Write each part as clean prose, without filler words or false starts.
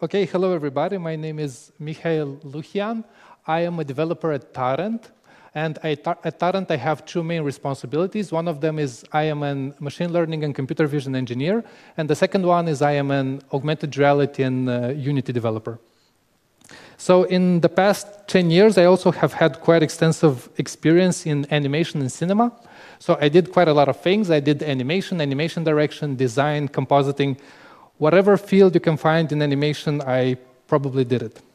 Okay, hello everybody. My name is Mikhail Lukian. I am a developer at Tarrant. And at Tarrant, I have two main responsibilities. One of them is I am a machine learning and computer vision engineer. And the second one is I am an augmented reality and Unity developer. So in the past 10 years, I also have had quite extensive experience in animation and cinema. So I did quite a lot of things. I did animation, animation direction, design, compositing. Whatever field you can find in animation, I probably did it.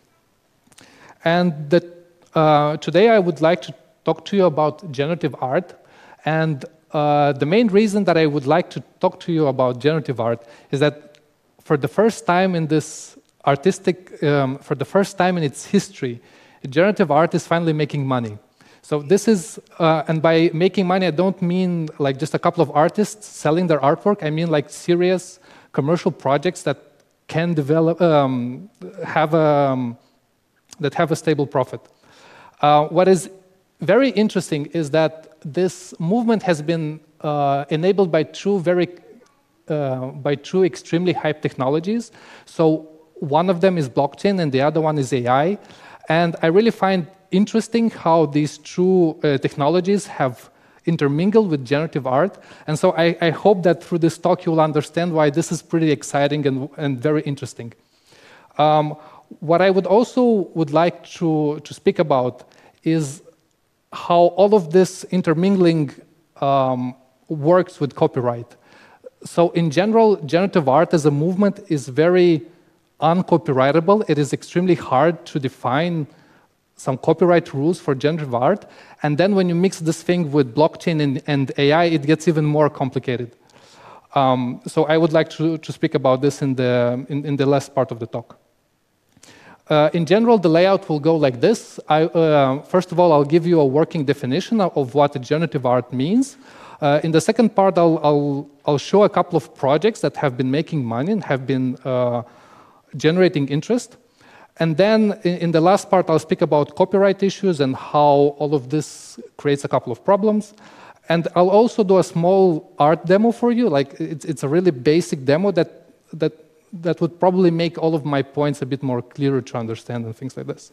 And today I would like to talk to you about generative art. And the main reason that I would like to talk to you about generative art is that for the first time in this for the first time in its history, generative art is finally making money. So this is, and by making money, I don't mean like just a couple of artists selling their artwork. I mean like serious commercial projects that can develop, have a stable profit. What is very interesting is that this movement has been enabled by two extremely hype technologies. So one of them is blockchain and the other one is AI. And I really find interesting how these two technologies have intermingled with generative art. And so I hope that through this talk you will understand why this is pretty exciting and very interesting. What I would like to speak about is how all of this intermingling works with copyright. So in general, generative art as a movement is very uncopyrightable. It is extremely hard to define some copyright rules for generative art. And then when you mix this thing with blockchain and AI, it gets even more complicated. So I would like to speak about this in the last part of the talk. In general, the layout will go like this. First of all, I'll give you a working definition of what generative art means. In the second part, I'll show a couple of projects that have been making money and have been generating interest. And then in the last part, I'll speak about copyright issues and how all of this creates a couple of problems. And I'll also do a small art demo for you. Like it's a really basic demo that would probably make all of my points a bit more clearer to understand and things like this.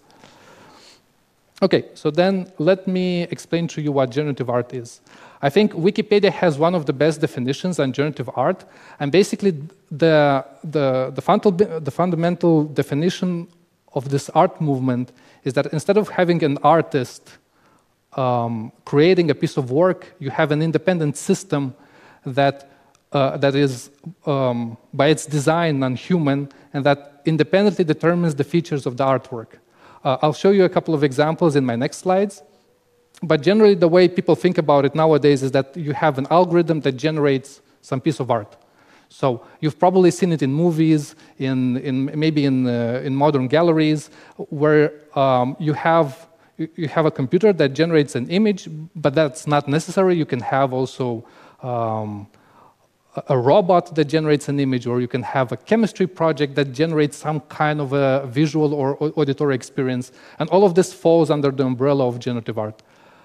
Okay, so then let me explain to you what generative art is. I think Wikipedia has one of the best definitions on generative art, and basically the fundamental definition of this art movement is that instead of having an artist creating a piece of work, you have an independent system that is, by its design, non-human, and that independently determines the features of the artwork. I'll show you a couple of examples in my next slides. But generally, the way people think about it nowadays is that you have an algorithm that generates some piece of art. So you've probably seen it in movies, maybe in modern galleries, where you have a computer that generates an image, but that's not necessary. You can have also a robot that generates an image, or you can have a chemistry project that generates some kind of a visual or auditory experience. And all of this falls under the umbrella of generative art.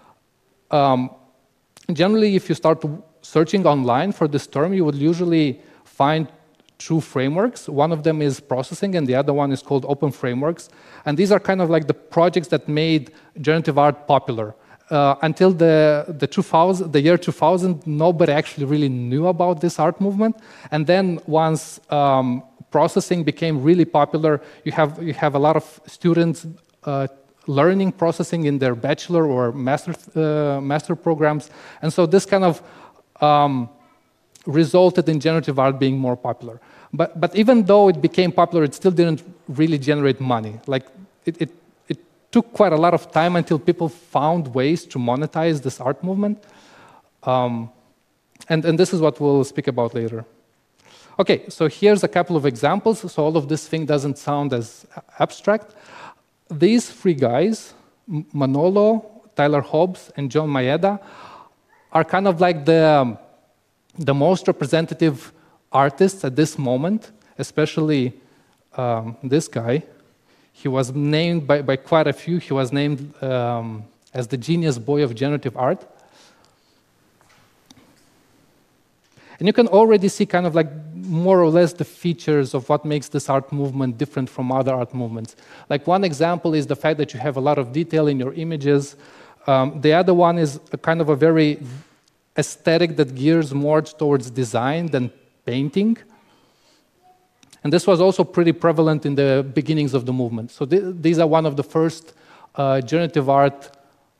Generally, if you start searching online for this term, you would usually find two frameworks. One of them is processing, and the other one is called open frameworks. And these are kind of like the projects that made generative art popular. Until the year 2000, nobody actually really knew about this art movement. And then once processing became really popular, you have a lot of students learning processing in their bachelor or master programs. And so this kind of resulted in generative art being more popular. But even though it became popular, it still didn't really generate money. Like it took quite a lot of time until people found ways to monetize this art movement. And this is what we'll speak about later. Okay, so here's a couple of examples. So all of this thing doesn't sound as abstract. These three guys, Manolo, Tyler Hobbs, and John Maeda, are kind of like the most representative artists at this moment, especially this guy. He was named by quite a few. He was named as the genius boy of generative art. And you can already see kind of like more or less the features of what makes this art movement different from other art movements. Like one example is the fact that you have a lot of detail in your images. The other one is a kind of a very aesthetic that gears more towards design than painting. And this was also pretty prevalent in the beginnings of the movement. So these are one of the first generative art,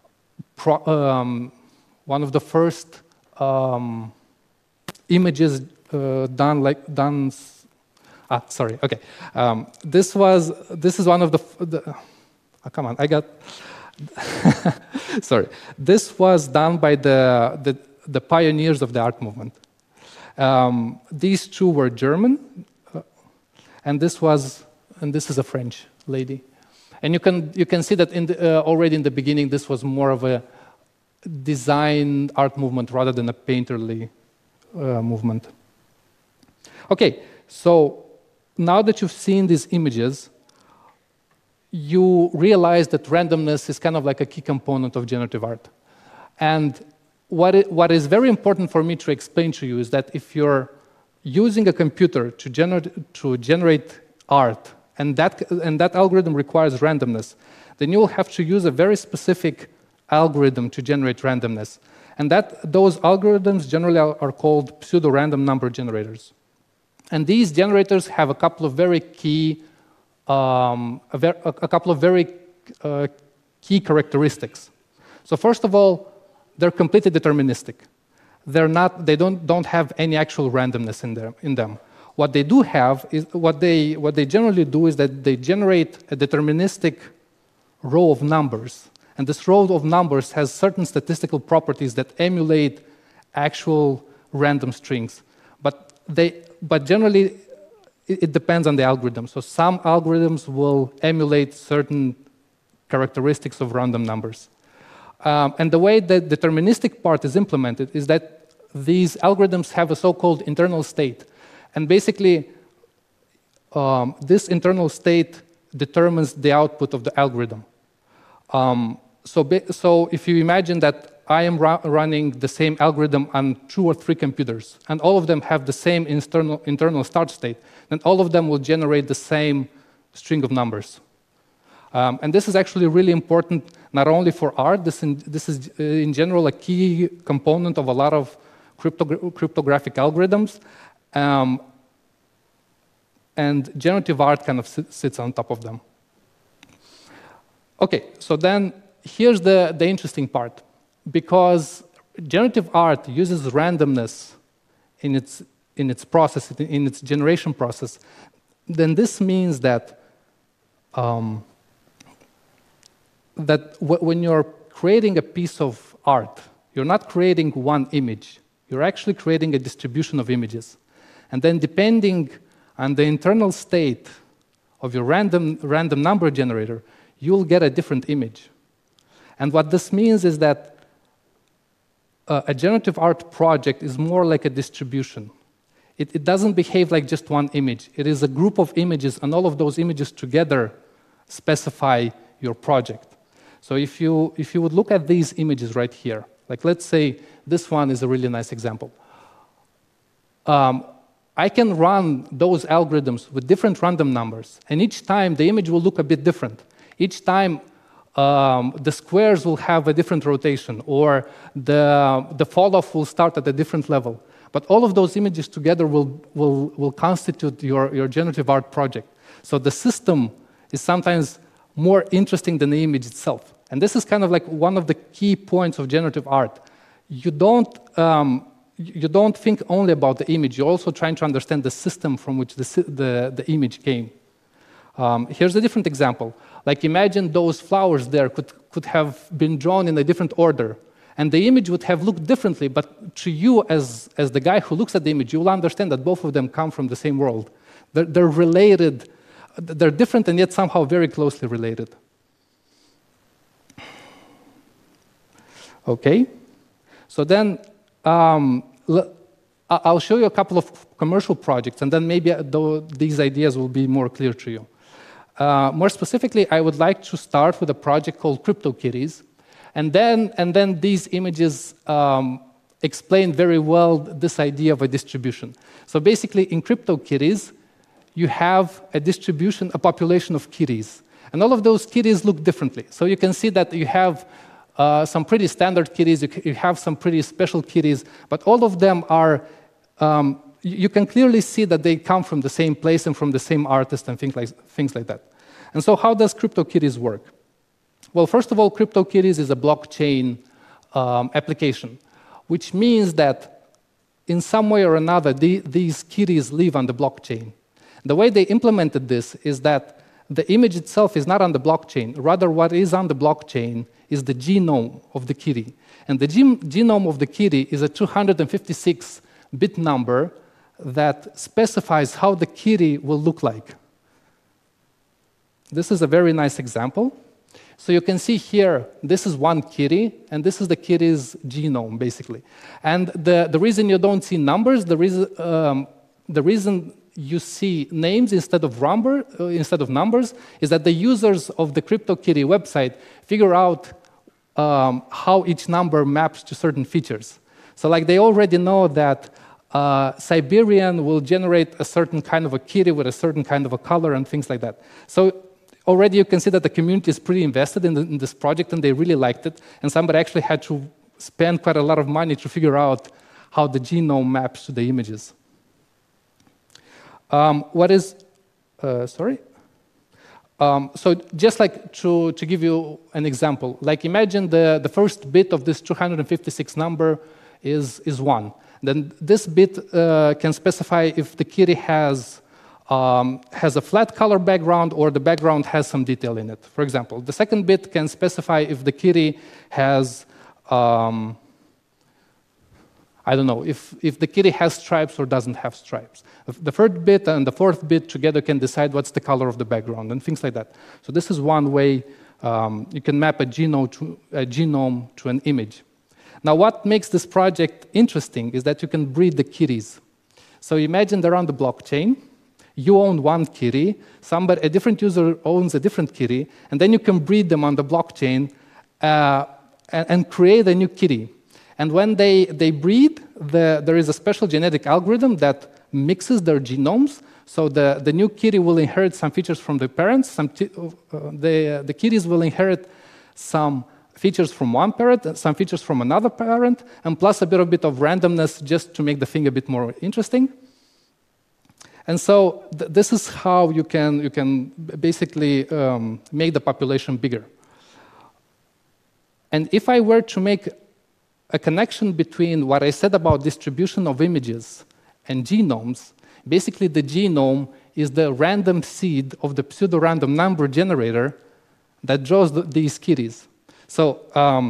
one of the first images done. Sorry. Okay. This is one of the oh, come on, I got. Sorry. This was done by the pioneers of the art movement. These two were German, and this is a French lady. And you can see that already in the beginning, this was more of a design art movement rather than a painterly movement. Okay, so now that you've seen these images, you realize that randomness is kind of like a key component of generative art. And what is very important for me to explain to you is that if you're using a computer to generate art, and that algorithm requires randomness, then you will have to use a very specific algorithm to generate randomness. And those algorithms generally are called pseudo-random number generators. And these generators have a couple of very key key characteristics. So first of all, they're completely deterministic. They don't have any actual randomness in them. What they do have is what they generally do is that they generate a deterministic row of numbers, and this row of numbers has certain statistical properties that emulate actual random strings. But generally, it depends on the algorithm. So some algorithms will emulate certain characteristics of random numbers. And the way the deterministic part is implemented is that these algorithms have a so-called internal state. And basically, this internal state determines the output of the algorithm. So if you imagine that I am running the same algorithm on 2 or 3 computers, and all of them have the same internal start state, then all of them will generate the same string of numbers. And this is actually really important, not only for art, this is in general a key component of a lot of cryptographic algorithms. And generative art kind of sits on top of them. Okay, so then here's the interesting part. Because generative art uses randomness in its process, in its generation process, then this means that when you're creating a piece of art, you're not creating one image. You're actually creating a distribution of images. And then depending on the internal state of your random number generator, you'll get a different image. And what this means is that a generative art project is more like a distribution. It doesn't behave like just one image. It is a group of images, and all of those images together specify your project. So if you would look at these images right here, like let's say this one is a really nice example. I can run those algorithms with different random numbers, and each time the image will look a bit different. Each time the squares will have a different rotation, or the fall-off will start at a different level. But all of those images together will constitute your generative art project. So the system is sometimes more interesting than the image itself. And this is kind of like one of the key points of generative art. You don't think only about the image. You're also trying to understand the system from which the image came. Here's a different example. Like imagine those flowers there could have been drawn in a different order, and the image would have looked differently, but to you as the guy who looks at the image, you will understand that both of them come from the same world. They're related, they're different and yet somehow very closely related. Okay, so then I'll show you a couple of commercial projects, and then maybe these ideas will be more clear to you. More specifically, I would like to start with a project called CryptoKitties, and then these images explain very well this idea of a distribution. So basically, in CryptoKitties, you have a distribution, a population of kitties. And all of those kitties look differently. So you can see that you have some pretty standard kitties, you have some pretty special kitties, but all of them are, you can clearly see that they come from the same place and from the same artist and things like that. And so how does CryptoKitties work? Well, first of all, CryptoKitties is a blockchain application, which means that in some way or another, these kitties live on the blockchain. The way they implemented this is that the image itself is not on the blockchain. Rather, what is on the blockchain is the genome of the kitty. And the genome of the kitty is a 256-bit number that specifies how the kitty will look like. This is a very nice example. So you can see here, this is one kitty, and this is the kitty's genome, basically. And the reason you don't see numbers, the reason you see names instead of numbers is that the users of the CryptoKitty website figure out how each number maps to certain features. So like they already know that Siberian will generate a certain kind of a kitty with a certain kind of a color and things like that. So already you can see that the community is pretty invested in this project and they really liked it. And somebody actually had to spend quite a lot of money to figure out how the genome maps to the images. So just like to give you an example, like imagine the first bit of this 256 number is 1. Then this bit can specify if the kitty has a flat color background or the background has some detail in it. For example, the second bit can specify if the kitty has I don't know, if the kitty has stripes or doesn't have stripes. The third bit and the fourth bit together can decide what's the color of the background and things like that. So this is one way you can map a genome to an image. Now what makes this project interesting is that you can breed the kitties. So imagine they're on the blockchain, you own one kitty, a different user owns a different kitty, and then you can breed them on the blockchain and create a new kitty. And when they breed, there is a special genetic algorithm that mixes their genomes. So the new kitty will inherit some features from the parents. The kitties will inherit some features from one parent, and some features from another parent, and plus a bit of randomness just to make the thing a bit more interesting. And so this is how you can basically make the population bigger. And if I were to make a connection between what I said about distribution of images and genomes, basically the genome is the random seed of the pseudo-random number generator that draws these kitties. So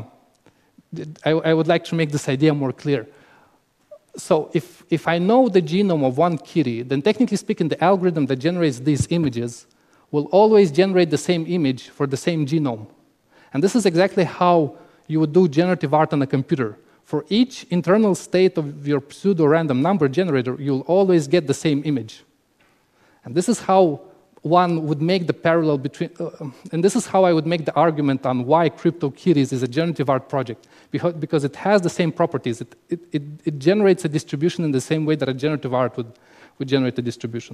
I would like to make this idea more clear. So if I know the genome of one kitty, then technically speaking, the algorithm that generates these images will always generate the same image for the same genome. And this is exactly how you would do generative art on a computer. For each internal state of your pseudo-random number generator, you'll always get the same image. And this is how one would make the parallel between, and this is how I would make the argument on why CryptoKitties is a generative art project, because it has the same properties. It generates a distribution in the same way that a generative art would generate a distribution.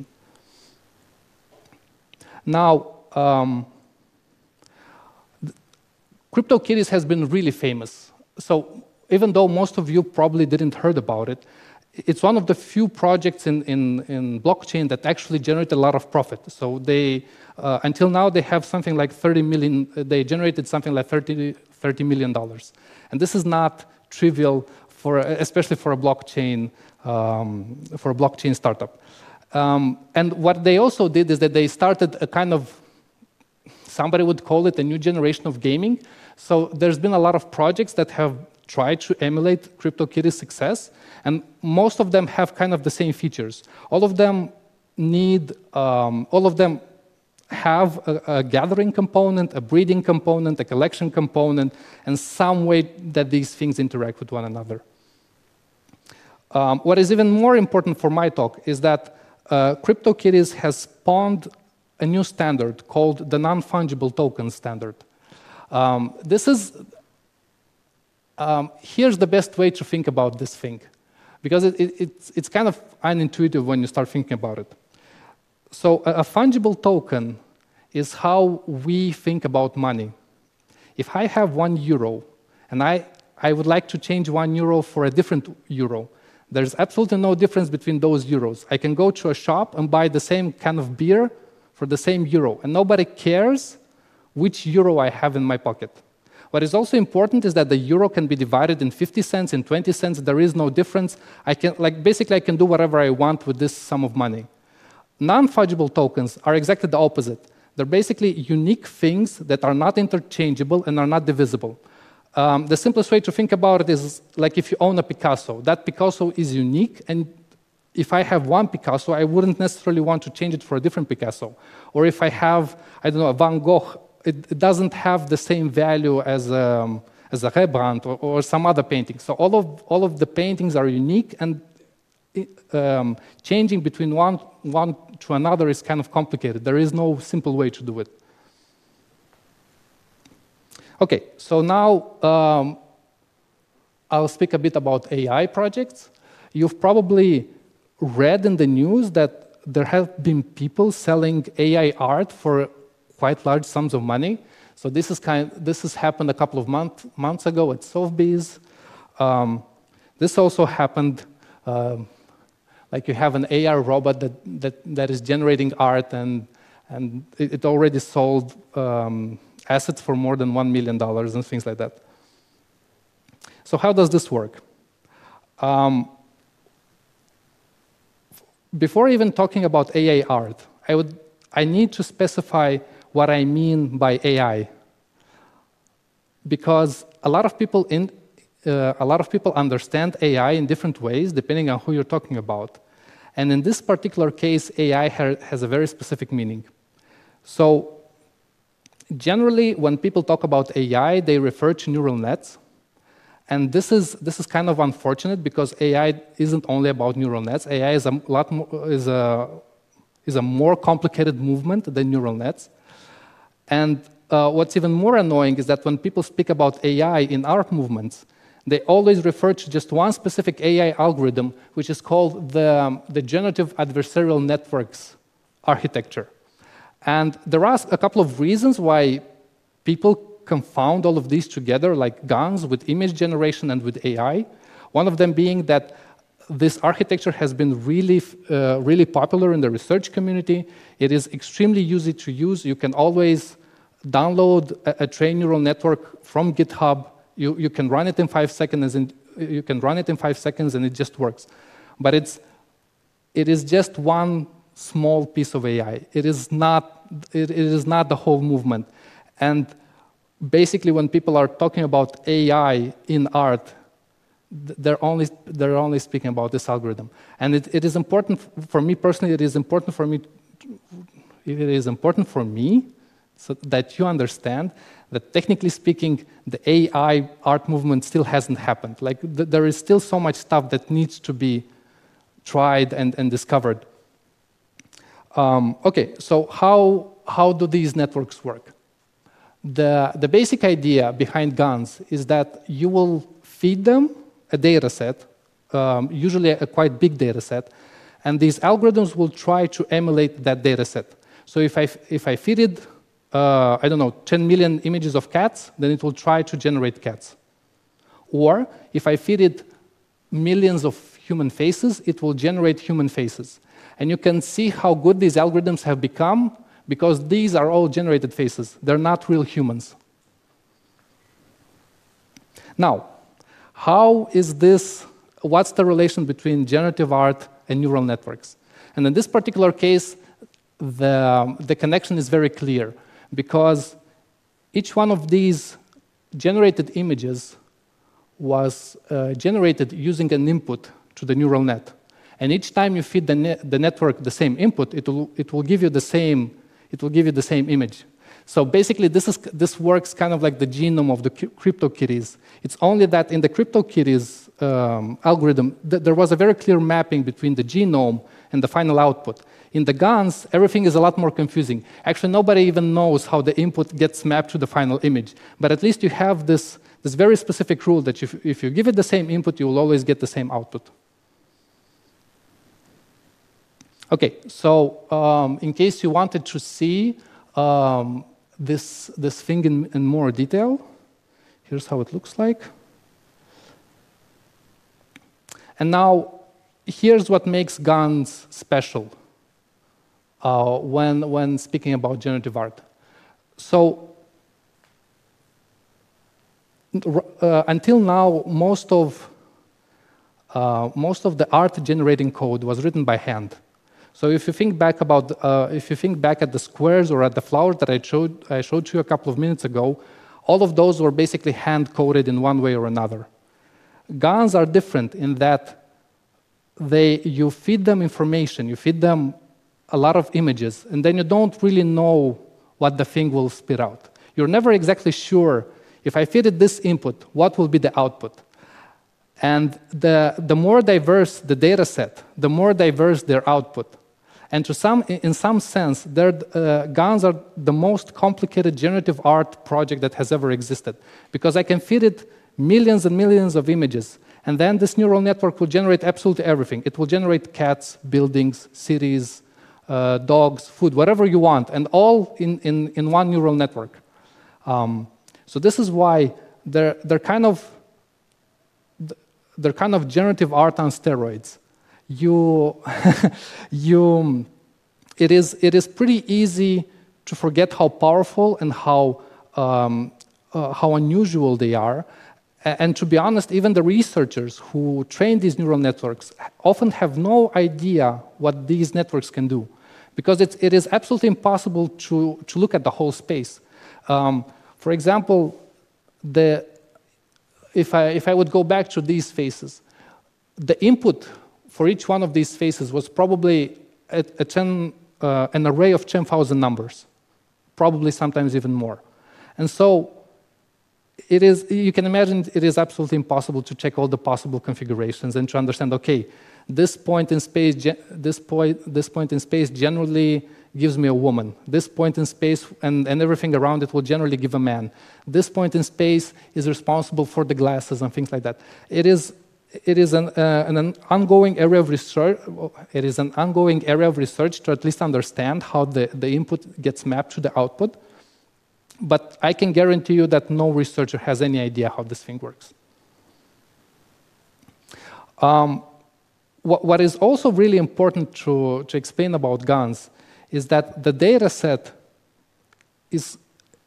Now, CryptoKitties has been really famous. So even though most of you probably didn't heard about it, it's one of the few projects in blockchain that actually generate a lot of profit. So they, until now, they have something like 30 million, they generated something like $30 million. And this is not trivial, especially for a blockchain startup. And what they also did is that they started a kind of, somebody would call it a new generation of gaming. So there's been a lot of projects that have tried to emulate CryptoKitties' success, and most of them have kind of the same features. All of them have a gathering component, a breeding component, a collection component, and some way that these things interact with one another. What is even more important for my talk is that CryptoKitties has spawned a new standard called the non-fungible token standard. Here's the best way to think about this thing, because it's kind of unintuitive when you start thinking about it. So a fungible token is how we think about money. If I have €1 and I would like to change €1 for a different euro, there's absolutely no difference between those euros. I can go to a shop and buy the same kind of beer for the same euro, and nobody cares which euro I have in my pocket. What is also important is that the euro can be divided in 50 cents, in 20 cents. There is no difference. Basically, I can do whatever I want with this sum of money. Non-fungible tokens are exactly the opposite. They're basically unique things that are not interchangeable and are not divisible. The simplest way to think about it is like if you own a Picasso. That Picasso is unique, and if I have one Picasso, I wouldn't necessarily want to change it for a different Picasso. Or if I have, I don't know, a Van Gogh, it doesn't have the same value as a Rembrandt or some other painting. So all of the paintings are unique, and changing between one to another is kind of complicated. There is no simple way to do it. Okay, so now I'll speak a bit about AI projects. You've probably read in the news that there have been people selling AI art for quite large sums of money. So this has happened a couple of months ago at Sotheby's. This also happened, like you have an AR robot that is generating art, and it already sold assets for more than $1 million and things like that. So how does this work? Before even talking about AI art, I need to specify what I mean by AI, because a lot of people understand AI in different ways depending on who you're talking about. And in this particular case, AI has a very specific meaning. So generally, when people talk about AI, they refer to neural nets. And this is kind of unfortunate, because AI isn't only about neural nets. AI is a more complicated movement than neural nets. And what's even more annoying is that when people speak about AI in art movements, they always refer to just one specific AI algorithm, which is called the generative adversarial networks architecture. And there are a couple of reasons why people confound all of these together, like GANs with image generation and with AI. One of them being that this architecture has been really popular in the research community. It is extremely easy to use. You can always download a trained neural network from GitHub. You can run it in 5 seconds, and it just works. But it is just one small piece of AI. It is not the whole movement. And basically, when people are talking about AI in art, they're only speaking about this algorithm. And it is important for me personally. It is important for me so that you understand that, technically speaking, the AI art movement still hasn't happened. Like there is still so much stuff that needs to be tried and discovered. Okay, so how do these networks work? The basic idea behind GANs is that you will feed them a data set, usually a quite big data set, and these algorithms will try to emulate that data set. So if I feed it, I don't know, 10 million images of cats, then it will try to generate cats. Or if I feed it millions of human faces, it will generate human faces. And you can see how good these algorithms have become, because these are all generated faces. They're not real humans. Now, what's the relation between generative art and neural networks? And in this particular case, the connection is very clear, because each one of these generated images was generated using an input to the neural net. And each time you feed the network the same input, it will give you the same image. So basically, this works kind of like the genome of the CryptoKitties. It's only that in the CryptoKitties algorithm, there was a very clear mapping between the genome and the final output. In the GANs, everything is a lot more confusing. Actually, nobody even knows how the input gets mapped to the final image. But at least you have this this very specific rule that if you give it the same input, you will always get the same output. Okay, so in case you wanted to see this thing in more detail, here's how it looks like. And now, here's what makes GANs special when speaking about generative art. So, until now, most of the art-generating code was written by hand. So, if you think back at the squares or at the flowers that I showed you a couple of minutes ago, all of those were basically hand-coded in one way or another. GANs are different in that you feed them information, you feed them a lot of images, and then you don't really know what the thing will spit out. You're never exactly sure, if I feed it this input, what will be the output. And the more diverse the data set, the more diverse their output. And in some sense, GANs are the most complicated generative art project that has ever existed, because I can feed it millions and millions of images, and then this neural network will generate absolutely everything. It will generate cats, buildings, cities, dogs, food, whatever you want, and all in one neural network. So this is why they're kind of generative art on steroids. It is pretty easy to forget how powerful and how unusual they are. And to be honest, even the researchers who train these neural networks often have no idea what these networks can do, because it is absolutely impossible to look at the whole space. For example, if I would go back to these faces, the input for each one of these faces was probably an array of 10,000 numbers, probably sometimes even more. And so you can imagine it is absolutely impossible to check all the possible configurations and to understand, okay, this point in space generally gives me a woman. This point in space and everything around it will generally give a man. This point in space is responsible for the glasses and things like that. It is an ongoing area of research. It is an ongoing area of research to at least understand how the input gets mapped to the output. But I can guarantee you that no researcher has any idea how this thing works. What is also really important to explain about GANs is that the data set is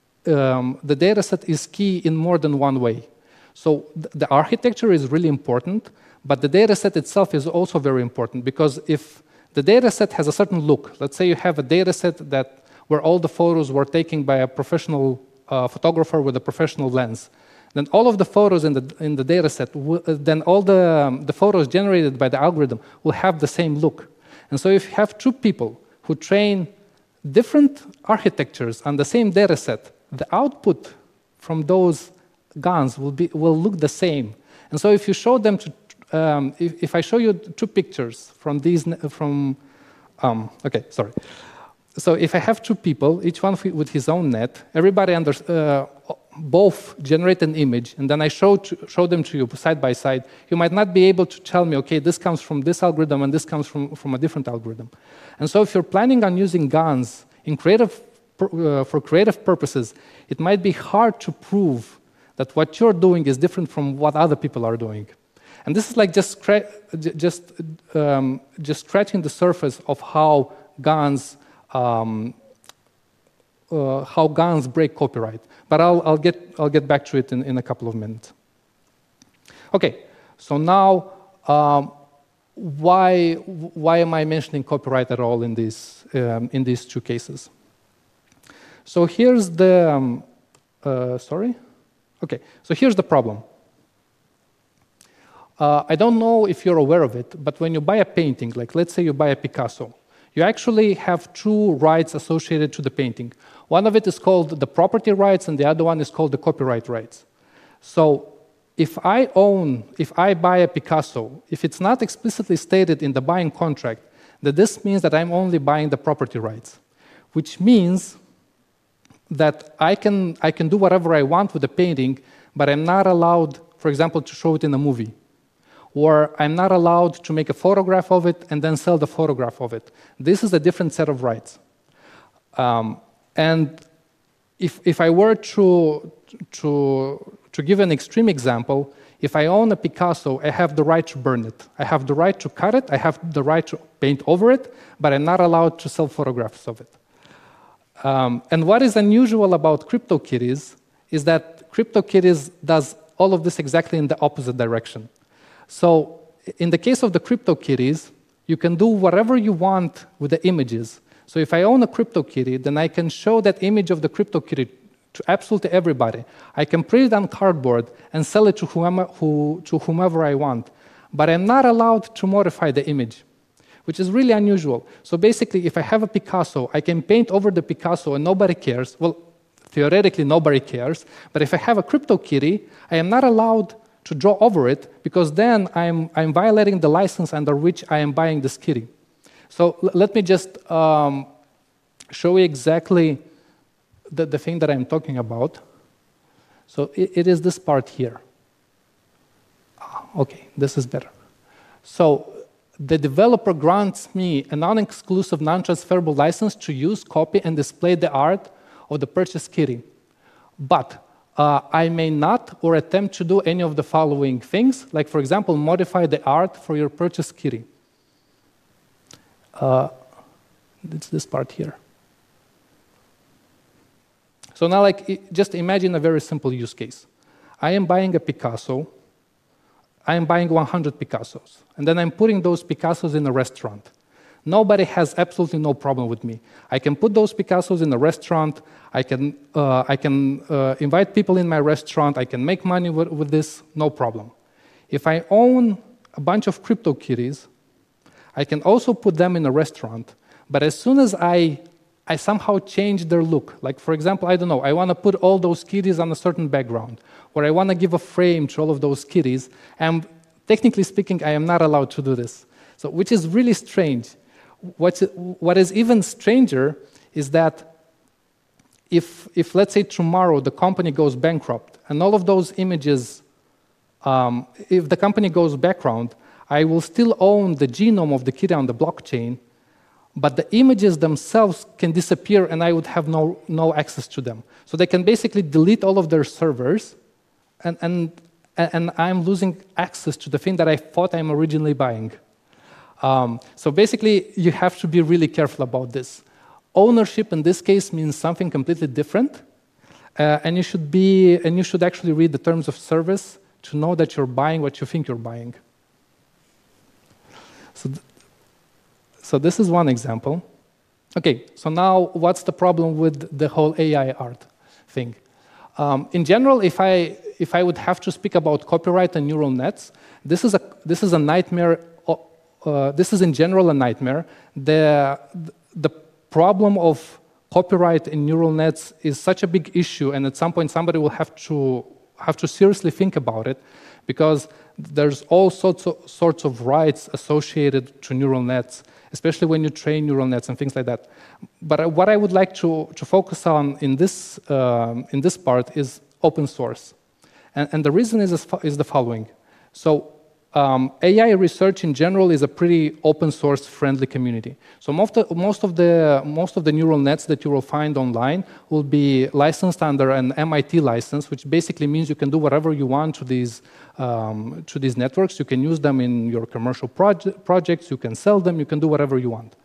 key in more than one way. So the architecture is really important, but the data set itself is also very important, because if the data set has a certain look, let's say you have a data set where all the photos were taken by a professional photographer with a professional lens, then all of the photos in the data set, then all the photos generated by the algorithm will have the same look. And so if you have two people who train different architectures on the same data set, the output from those GANs will look the same. And so if you show them if I show you two pictures from okay, sorry. So if I have two people, each one with his own net, everybody both generate an image, and then I show them to you side by side, you might not be able to tell me, okay, this comes from this algorithm and this comes from a different algorithm. And so if you're planning on using GANs for creative purposes, it might be hard to prove that what you're doing is different from what other people are doing. And this is like just scratching the surface of how GANs break copyright. But I'll get back to it in a couple of minutes. Okay, so now why am I mentioning copyright at all in these two cases? So here's the sorry. Okay, so here's the problem. I don't know if you're aware of it, but when you buy a painting, like let's say you buy a Picasso, you actually have two rights associated to the painting. One of it is called the property rights, and the other one is called the copyright rights. So if I buy a Picasso, if it's not explicitly stated in the buying contract, then this means that I'm only buying the property rights, which means that I can do whatever I want with the painting, but I'm not allowed, for example, to show it in a movie. Or I'm not allowed to make a photograph of it and then sell the photograph of it. This is a different set of rights. And if I were to give an extreme example, if I own a Picasso, I have the right to burn it. I have the right to cut it. I have the right to paint over it, but I'm not allowed to sell photographs of it. And what is unusual about CryptoKitties is that CryptoKitties does all of this exactly in the opposite direction. So in the case of the CryptoKitties, you can do whatever you want with the images. So if I own a CryptoKitty, then I can show that image of the CryptoKitty to absolutely everybody. I can print it on cardboard and sell it to whomever I want. But I'm not allowed to modify the image, which is really unusual. So basically, if I have a Picasso, I can paint over the Picasso and nobody cares. Well, theoretically, nobody cares. But if I have a CryptoKitty, I am not allowed to draw over it, because then I'm violating the license under which I am buying this kitty. So let me just show you exactly the thing that I'm talking about. So it is this part here. Okay, this is better. So the developer grants me a non-exclusive, non-transferable license to use, copy, and display the art of the purchased kitty. But I may not or attempt to do any of the following things, like, for example, modify the art for your purchased kitty. It's this part here. So now, just imagine a very simple use case. I am buying a Picasso. I am buying 100 Picassos. And then I'm putting those Picassos in a restaurant. Nobody has absolutely no problem with me. I can put those Picassos in a restaurant. I can invite people in my restaurant. I can make money with this, no problem. If I own a bunch of CryptoKitties, I can also put them in a restaurant. But as soon as I somehow change their look, like, for example, I don't know, I want to put all those kitties on a certain background, or I want to give a frame to all of those kitties, and technically speaking, I am not allowed to do this. So, which is really strange. What is even stranger is that if let's say tomorrow the company goes bankrupt and all of those images, if the company goes background, I will still own the genome of the kitty on the blockchain, but the images themselves can disappear and I would have no access to them. So they can basically delete all of their servers, and I'm losing access to the thing that I thought I'm originally buying. So basically, you have to be really careful about this. Ownership in this case means something completely different, and you should actually read the terms of service to know that you're buying what you think you're buying. So this is one example. Okay, so now what's the problem with the whole AI art thing? In general, if I would have to speak about copyright and neural nets, this is a nightmare. This is in general a nightmare. The problem of copyright in neural nets is such a big issue, and at some point somebody will have to seriously think about it, because there's all sorts of rights associated to neural nets, especially when you train neural nets and things like that. But what I would like to focus on in this part is open source, and the reason is the following. So AI research in general is a pretty open source friendly community. So most of the neural nets that you will find online will be licensed under an MIT license, which basically means you can do whatever you want to these networks. You can use them in your commercial projects. You can sell them. You can do whatever you want.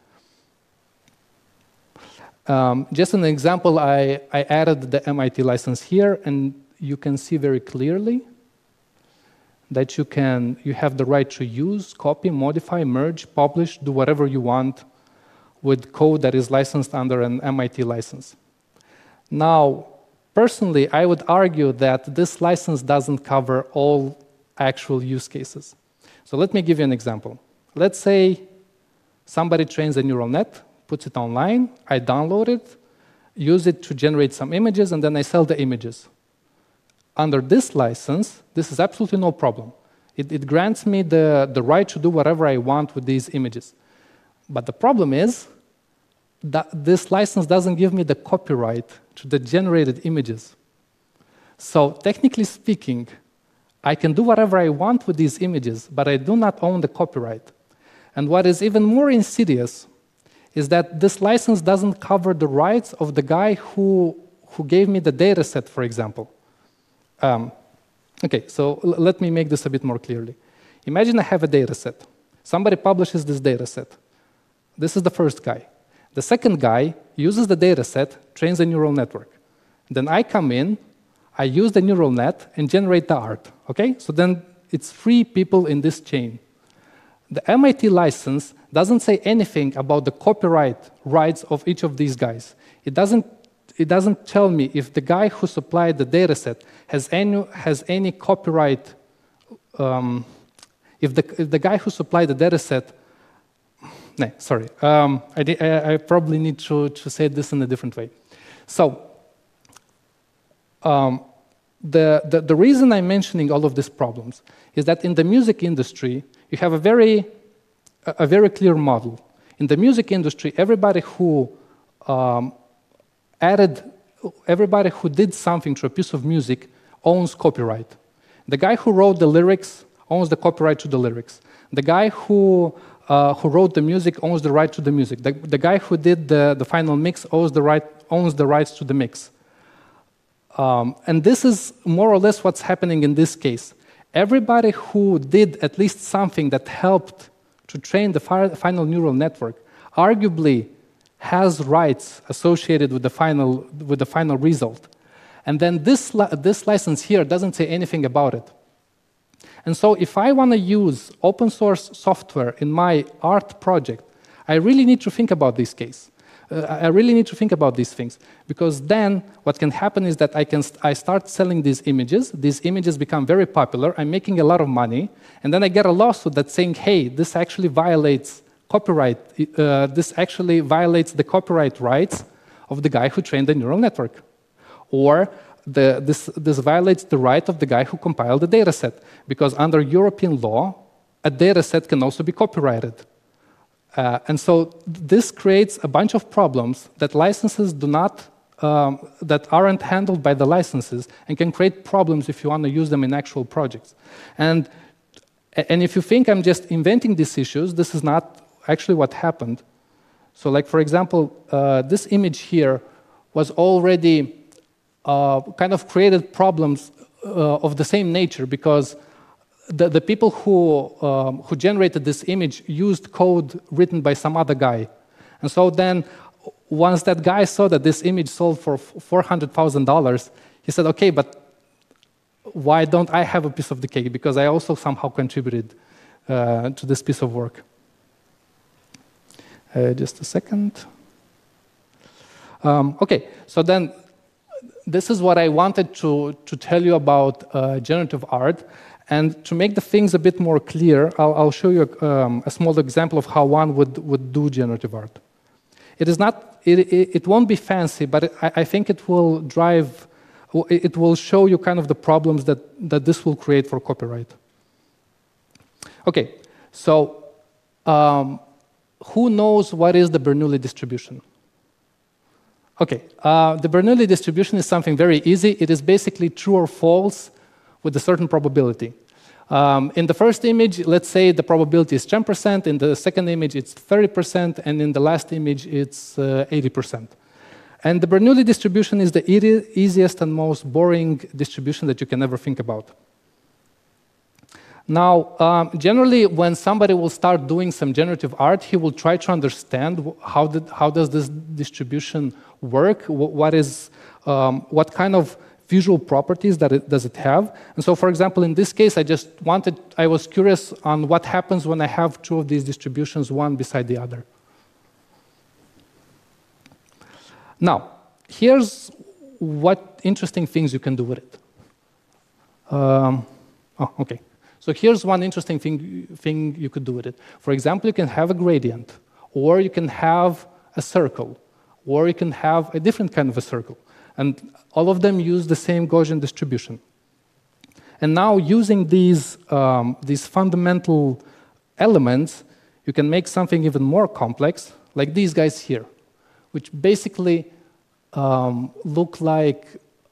Just an example, I added the MIT license here, and you can see very clearly that you have the right to use, copy, modify, merge, publish, do whatever you want with code that is licensed under an MIT license. Now, personally, I would argue that this license doesn't cover all actual use cases. So let me give you an example. Let's say somebody trains a neural net, puts it online, I download it, use it to generate some images, and then I sell the images. Under this license, this is absolutely no problem. It grants me the right to do whatever I want with these images. But the problem is that this license doesn't give me the copyright to the generated images. So technically speaking, I can do whatever I want with these images, but I do not own the copyright. And what is even more insidious is that this license doesn't cover the rights of the guy who gave me the data set, for example. Okay, so let me make this a bit more clearly. Imagine I have a data set. Somebody publishes this data set. This is the first guy. The second guy uses the data set, trains a neural network. Then I come in, I use the neural net and generate the art. Okay? So then it's 3 people in this chain. The MIT license doesn't say anything about the copyright rights of each of these guys. It doesn't tell me if the guy who supplied the data set has any copyright. If the guy who supplied the data set, no, sorry, I probably need to say this in a different way. So the reason I'm mentioning all of these problems is that in the music industry, you have a very clear model. In the music industry, everybody who did something to a piece of music owns copyright. The guy who wrote the lyrics owns the copyright to the lyrics. The guy who wrote the music owns the right to the music. The guy who did the final mix owns the rights to the mix. And this is more or less what's happening in this case. Everybody who did at least something that helped to train the final neural network arguably has rights associated with the final result. And then this license here doesn't say anything about it. And so if I want to use open source software in my art project, I really need to think about this case. I really need to think about these things, because then what can happen is that I start selling these images become very popular, I'm making a lot of money, and then I get a lawsuit that's saying, hey, this actually violates copyright, this actually violates the copyright rights of the guy who trained the neural network. Or this violates the right of the guy who compiled the data set, because under European law, a data set can also be copyrighted. And so this creates a bunch of problems that licenses do not, that aren't handled by the licenses, and can create problems if you want to use them in actual projects. And if you think I'm just inventing these issues, this is not actually what happened. So like, for example, this image here was already kind of created problems of the same nature, because the people who generated this image used code written by some other guy. And so then, once that guy saw that this image sold for $400,000, he said, okay, but why don't I have a piece of the cake? Because I also somehow contributed to this piece of work. Just a second. Okay, so then this is what I wanted to tell you about generative art. And to make the things a bit more clear, I'll show you a small example of how one would do generative art. It won't be fancy, but I think it will show you kind of the problems that this will create for copyright. Okay, so who knows what is the Bernoulli distribution? Okay, the Bernoulli distribution is something very easy. It is basically true or false with a certain probability. In the first image, let's say the probability is 10%, in the second image it's 30%, and in the last image it's 80%. And the Bernoulli distribution is the easiest and most boring distribution that you can ever think about. Now, generally, when somebody will start doing some generative art, he will try to understand how does this distribution work, what kind of visual properties does it have. And so, for example, in this case, I was curious on what happens when I have two of these distributions, one beside the other. Now, here's what interesting things you can do with it. Okay. So here's one interesting thing you could do with it. For example, you can have a gradient, or you can have a circle, or you can have a different kind of a circle. And all of them use the same Gaussian distribution. And now, using these fundamental elements, you can make something even more complex, like these guys here, which basically look like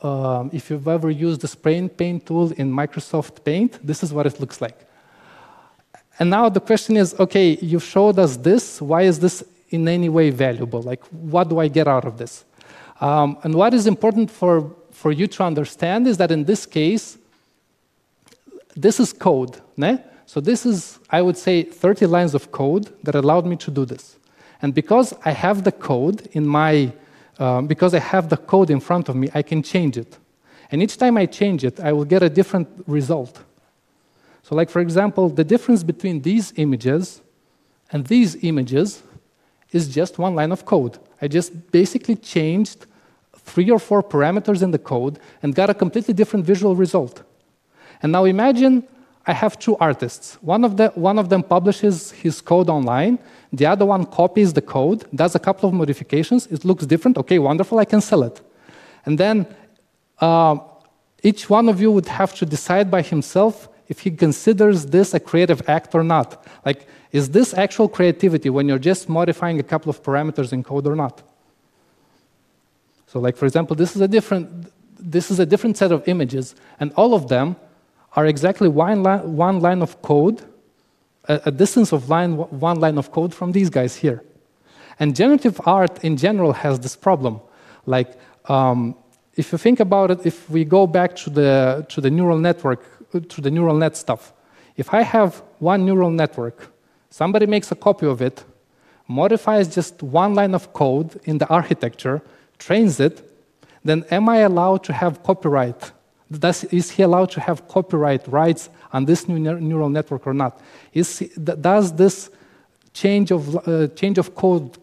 if you've ever used the spray and paint tool in Microsoft Paint, this is what it looks like. And now the question is, okay, you showed us this. Why is this in any way valuable? Like, what do I get out of this? And what is important for you to understand is that in this case, this is code. Ne? So this is, I would say, 30 lines of code that allowed me to do this. And because I have the code in my, because I have the code in front of me, I can change it. And each time I change it, I will get a different result. So like, for example, the difference between these images and these images is just one line of code. I just basically changed 3 or 4 parameters in the code and got a completely different visual result. And now imagine I have 2 artists. One of them publishes his code online, the other one copies the code, does a couple of modifications, it looks different, okay, wonderful, I can sell it. And then each one of you would have to decide by himself if he considers this a creative act or not. Like, is this actual creativity when you're just modifying a couple of parameters in code or not? So like, for example, this is a different set of images, and all of them are exactly one line of code, a distance of one line of code from these guys here. And generative art in general has this problem. Like, if you think about it, if we go back to the neural network, to the neural net stuff, if I have one neural network, somebody makes a copy of it, modifies just one line of code in the architecture, trains it, then am I allowed to have copyright? Is he allowed to have copyright rights on this new neural network or not? Does this change of code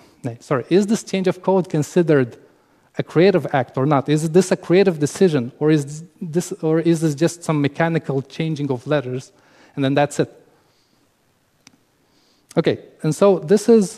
considered a creative act or not? Is this a creative decision, or is this just some mechanical changing of letters, and then that's it? Okay, and so this is,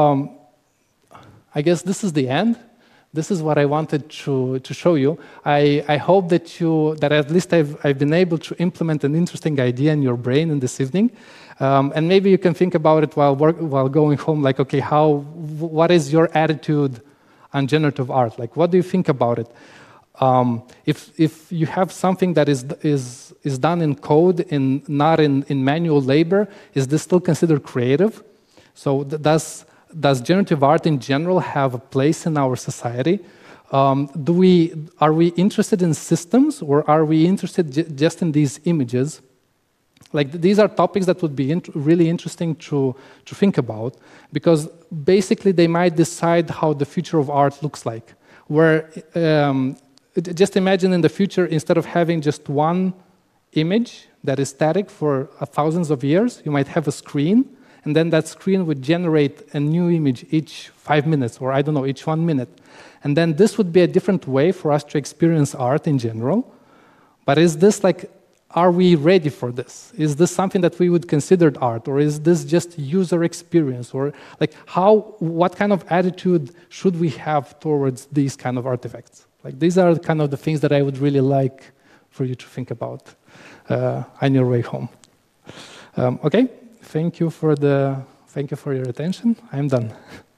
I guess this is the end. This is what I wanted to show you. I hope that at least I've been able to implement an interesting idea in your brain in this evening. And maybe you can think about it while going home, like, okay, what is your attitude on generative art? Like, what do you think about it? If you have something that is done in code and not in manual labor, is this still considered creative? So does generative art in general have a place in our society? Are we interested in systems, or are we interested just in these images? Like, these are topics that would be really interesting to think about, because basically they might decide how the future of art looks like. Where just imagine in the future, instead of having just one image that is static for thousands of years, you might have a screen, and then that screen would generate a new image each 5 minutes, or I don't know, each 1 minute. And then this would be a different way for us to experience art in general. But is this like, are we ready for this? Is this something that we would consider art, or is this just user experience? Or like, what kind of attitude should we have towards these kind of artifacts? Like, these are kind of the things that I would really like for you to think about on your way home. Okay. Thank you for your attention. I'm done.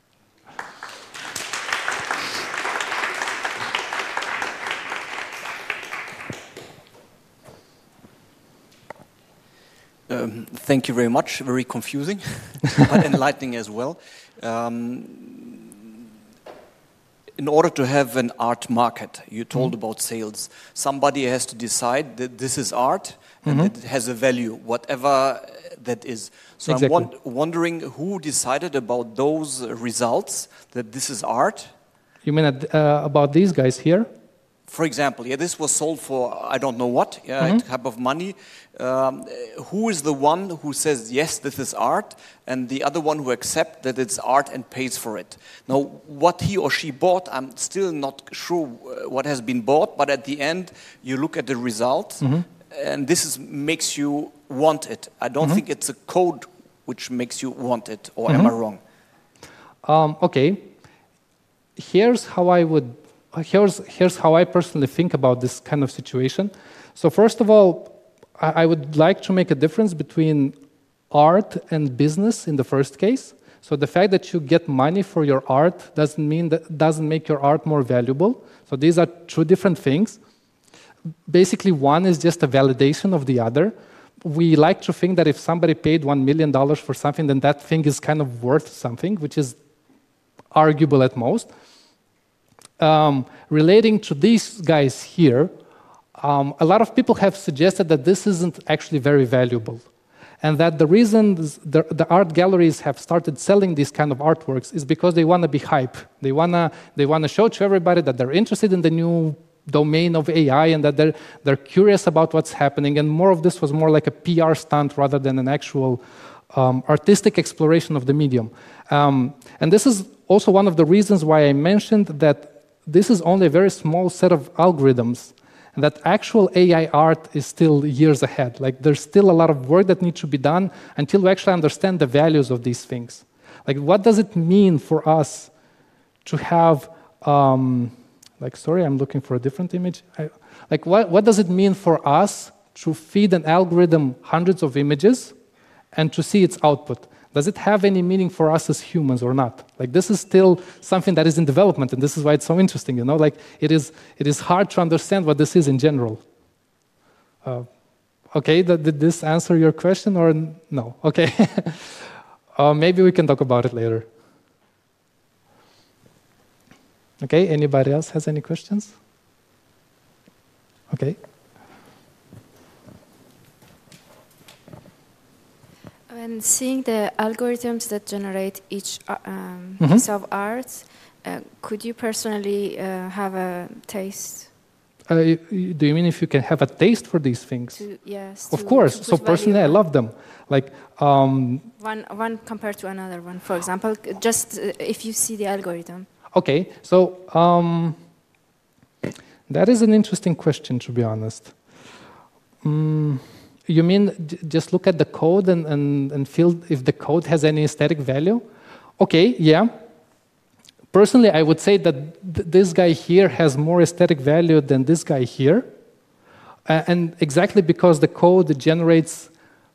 Thank you very much. Very confusing, but enlightening as well. In order to have an art market, you told about sales. Somebody has to decide that this is art and that it has a value, whatever that is. So exactly. I'm wondering who decided about those results, that this is art? You mean about these guys here? For example, this was sold for I don't know what, a type of money. Who is the one who says, yes, this is art, and the other one who accepts that it's art and pays for it? Now, what he or she bought, I'm still not sure what has been bought, but at the end, you look at the result, and this makes you want it. I don't think it's a code which makes you want it, or am I wrong? Okay. Here's how I personally think about this kind of situation. So first of all, I would like to make a difference between art and business in the first case. So the fact that you get money for your art doesn't make your art more valuable. So these are two different things. Basically, one is just a validation of the other. We like to think that if somebody paid $1 million for something, then that thing is kind of worth something, which is arguable at most. Relating to these guys here, a lot of people have suggested that this isn't actually very valuable. And that the reason the art galleries have started selling these kind of artworks is because they want to be hype. They want to show to everybody that they're interested in the new domain of AI and that they're curious about what's happening. And more of this was more like a PR stunt rather than an actual artistic exploration of the medium. And this is also one of the reasons why I mentioned that this is only a very small set of algorithms. And that actual AI art is still years ahead. Like there's still a lot of work that needs to be done until we actually understand the values of these things. Like what does it mean for us to have, sorry, I'm looking for a different image. What does it mean for us to feed an algorithm hundreds of images and to see its output? Does it have any meaning for us as humans or not? Like this is still something that is in development, and this is why it's so interesting. You know, like it is hard to understand what this is in general. Okay, did this answer your question or no? Okay, maybe we can talk about it later. Okay, anybody else has any questions? Okay. When seeing the algorithms that generate each piece of art, could you personally have a taste? Do you mean if you can have a taste for these things? Yes. Of course. So personally, I love them. Like one compared to another one, for example, just if you see the algorithm. Okay. So that is an interesting question, to be honest. You mean just look at the code and feel if the code has any aesthetic value? Okay, yeah. Personally, I would say that this guy here has more aesthetic value than this guy here. And exactly because the code generates...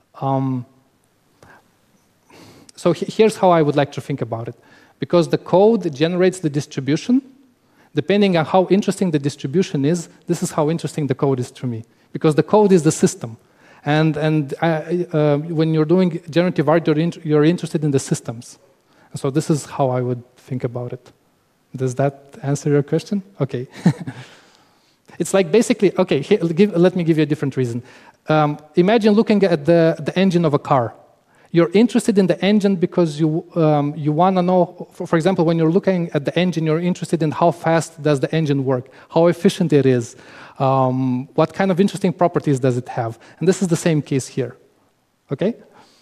So here's how I would like to think about it. Because the code generates the distribution, depending on how interesting the distribution is, this is how interesting the code is to me. Because the code is the system. And when you're doing generative art, you're interested in the systems. And so this is how I would think about it. Does that answer your question? Okay. It's like basically, okay, here, let me give you a different reason. Imagine looking at the engine of a car. You're interested in the engine because you want to know, for example, when you're looking at the engine, you're interested in how fast does the engine work, how efficient it is, what kind of interesting properties does it have. And this is the same case here. Okay?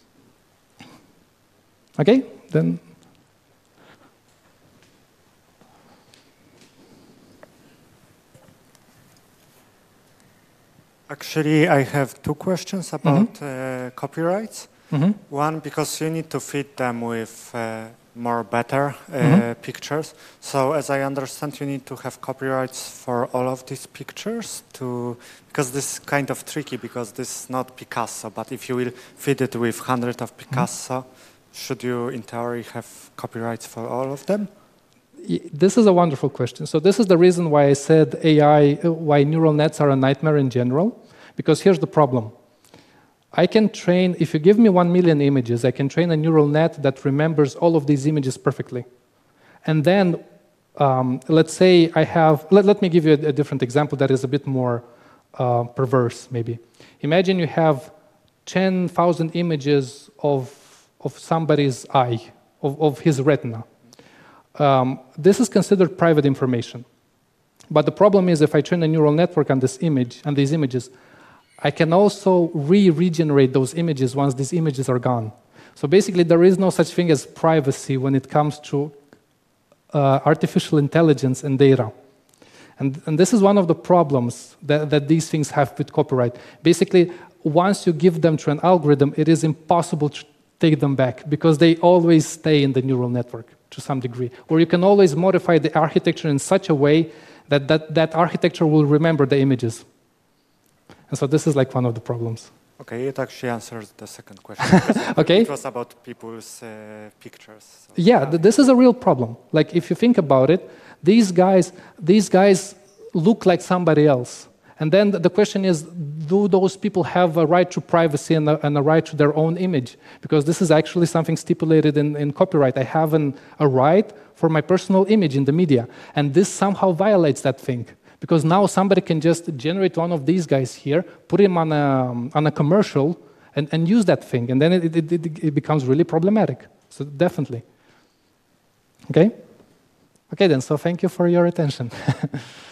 Okay, then. Actually, I have two questions about copyrights. One, because you need to feed them with better pictures. So as I understand, you need to have copyrights for all of these pictures because this is kind of tricky because this is not Picasso, but if you will feed it with hundreds of Picasso, should you in theory have copyrights for all of them? This is a wonderful question. So this is the reason why I said why neural nets are a nightmare in general, because here's the problem. I can train, if you give me 1 million images, I can train a neural net that remembers all of these images perfectly. And then, let's say I have, let me give you a different example that is a bit more perverse, maybe. Imagine you have 10,000 images of somebody's eye, of his retina. This is considered private information. But the problem is if I train a neural network on this image, on these images, I can also regenerate those images once these images are gone. So basically, there is no such thing as privacy when it comes to artificial intelligence and data. And this is one of the problems that these things have with copyright. Basically, once you give them to an algorithm, it is impossible to take them back because they always stay in the neural network to some degree. Or you can always modify the architecture in such a way that architecture will remember the images. And so this is like one of the problems. Okay, it actually answers the second question. Okay. It was about people's pictures. So. Yeah, this is a real problem. Like, if you think about it, these guys look like somebody else. And then the question is, do those people have a right to privacy and a right to their own image? Because this is actually something stipulated in copyright. I have a right for my personal image in the media. And this somehow violates that thing. Because now somebody can just generate one of these guys here, put him on a commercial, and use that thing. And then it becomes really problematic. So definitely. Okay? Okay then, so thank you for your attention.